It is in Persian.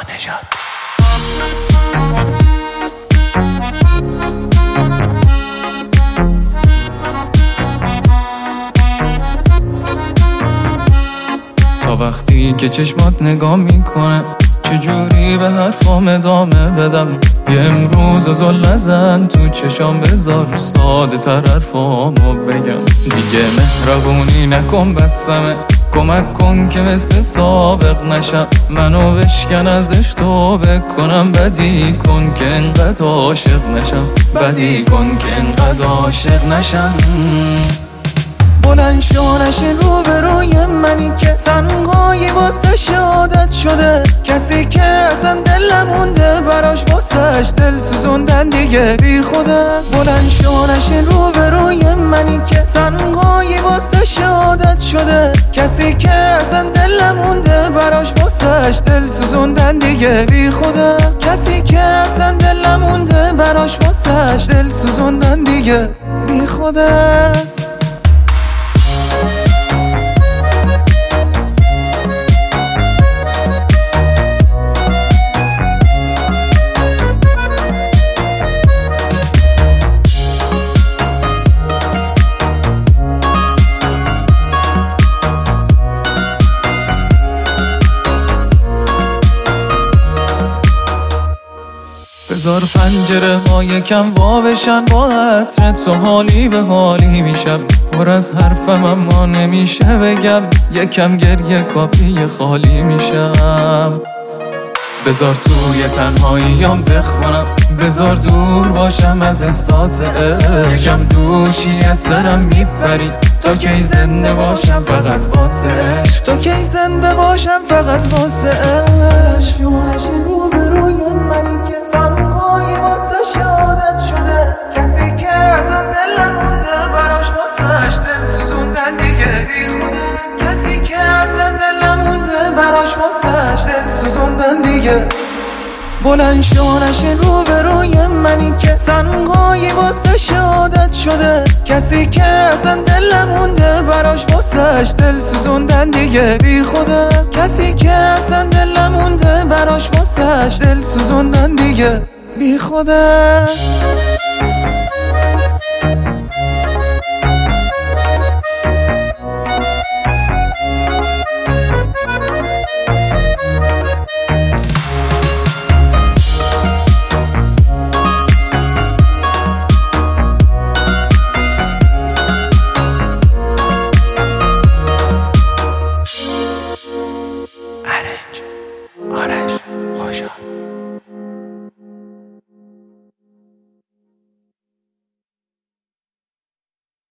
نژاد. تا وقتی که چشمات نگاه میکنه چجوری به حرفام ادامه بدم؟ یه امروز زل نزن تو چشام، بذار ساده تر حرفامو بگم. دیگه مهربونی نکن بسمه، کمک کن که مثل سابق نشم. منو بشکن ازش توبه کنم، بدی کن که انقدر عاشق نشم. بدی کن که انقدر عاشق نشم. بلند شو نشین رو به روی منی که تنهایی واسه شادت شده. کسی که اصلا دلم مونده براش واسهش دل سوزوندن دیگه بی خوده. بلند شو نشین رو به روی منی که تنهایی واسه شادت شده. کسی که اصلا دلم مونده براش واسهش دل سوزوندن دیگه بی خوده. کسی که اصلا دلم مونده براش واسهش دل سوزوندن دیگه بی خوده. بذار پنجره های کم وا بشن، با عطر تو حالی به حالی میشم. پر از حرفم اما نمیشه بگم، یکم گریه کافی خالی میشم. بذار توی تنهاییام بخونم، بذار دور باشم از احساس یکم دوشی از سرم میپری. تا کی زنده باشم فقط واسه عشق، تا کی زنده باشم فقط واسه عشق. نشین رو به روی منی که تنهایی واسه شادت شده. کسی که اصلا دلم مونده براش واسهش دل سوزوندن دیگه بی خوده. کسی که اصلا دلم مونده براش واسهش دل سوزوندن دیگه. بلند شو نشین رو به روی منی که تنهایی واسه شادت شده. کسی که اصلا دلم مونده براش واسهش دل سوزوندن دیگه بی خوده. کسی که اصلا دلم مونده براش واسهش دل سوزوندن دیگه بی خوده.